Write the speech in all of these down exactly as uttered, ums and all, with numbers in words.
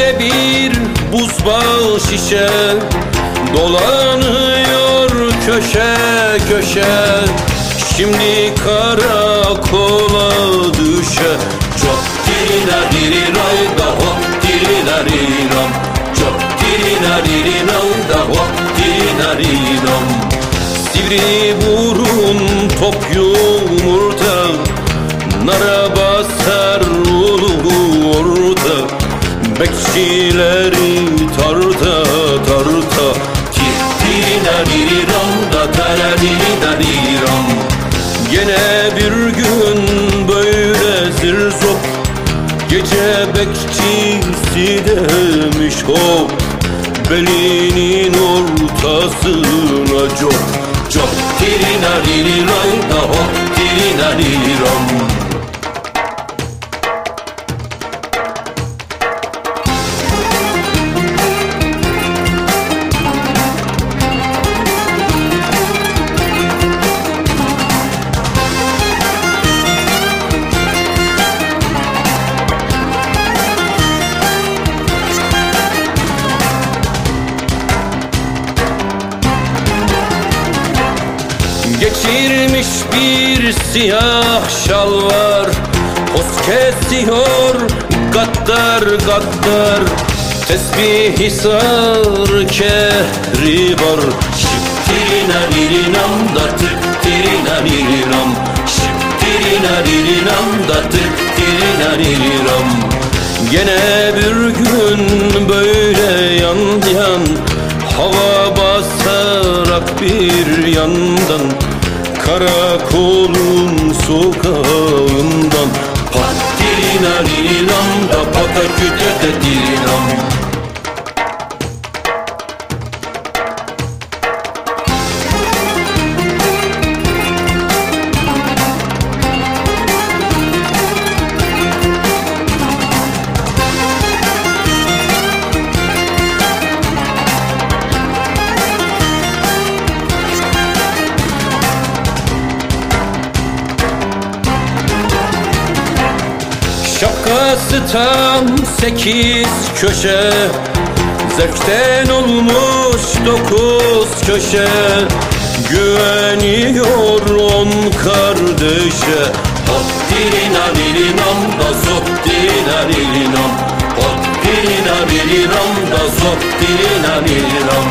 Gene bir buzbağı şişe dolanıyor köşe köşe. Şimdi karakola düşe. Çok dirina diriray da hop dirina riram. Çok dirina diriram da hop dirina riram. Sivri burun top yumurta, nara basar ulu orta. Bekçileri tarta tarta. Tirtirina diriram da taradina diram. Gene bir gün böyle zirzop, gece bekçisi demiş hop. Belinin ortasına cop. Cop tirina diriray da hop tirina diram. Geçirmiş bir siyah şalvar, poz kesiyor gaddar gaddar. Tesbih-i sar kehribar. Şıptirina dirinam da tıktirina dirinam. Şıptirina dirinam da tıktirina dirinam. Gene bir gün böyle yan yan, hava basarak bir yandan, karakolun sokağından. Patirina dirinam da pataküte de dirinam. Şapkası tam sekiz köşe, zevkten olmuş dokuz köşe. Güveniyor on kardeşe. Hop dirina dirinam da zop dirina dirinam. Hop dirina dirinam da zop dirina dirinam.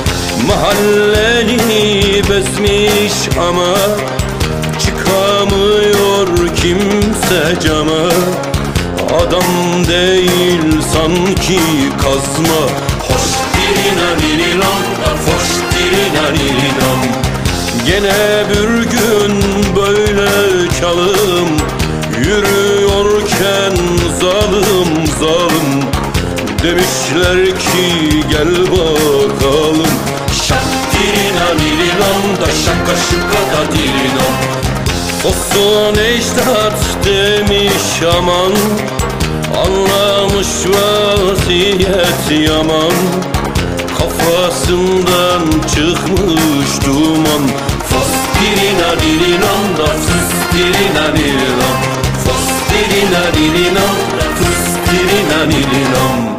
Mahalleni bezmiş ama çıkamıyor kimse cama. Adam değil sanki kazma. Hoş dirina diriram da foş dirina diriram. Gene bir gün böyle çalım, yürüyorken zalim zalim. Demişler ki gel bakalım. Şak dirina diriram da şaka şıka da dirinam. Olsun ecdat demiş aman, anlamış vaziyet yaman. Kafasından çıkmış duman. Fos dirina dirinam da fıs dirina dirinam. Fos dirina dirinam da fıs dirina dirinam.